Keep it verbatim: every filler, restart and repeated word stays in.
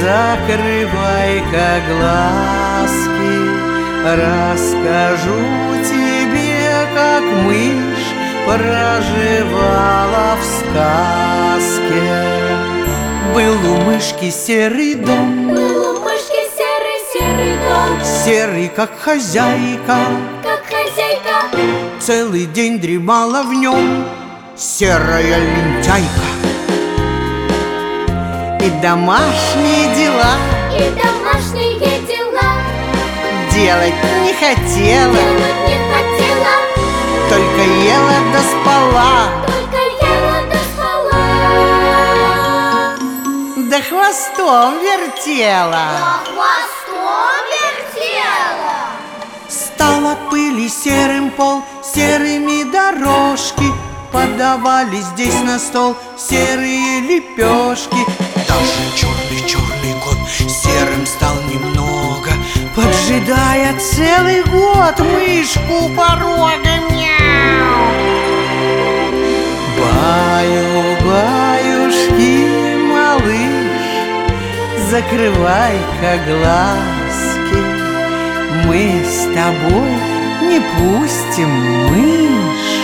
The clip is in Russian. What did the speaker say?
закрывай-ка глазки, расскажу тебе, как мышь проживала в сказке. Был у мышки серый дом, Был у мышки серый-серый дом, серый, как хозяйка, как хозяйка. целый день дремала в нем серая лентяйка. И домашние дела И домашние дела делать не хотела, делать не хотела, только ела да спала, только ела да спала, да хвостом вертела. хвостом вертела. Стала пыли серым пол, серыми дорожки, подавали здесь на стол серые лепешки. Даже черный-черный кот серым стал немного, поджидая целый год мышку у порога. Мяу! Баю-баюшки, малыш, закрывай-ка глазки, мы с тобой не пустим мышь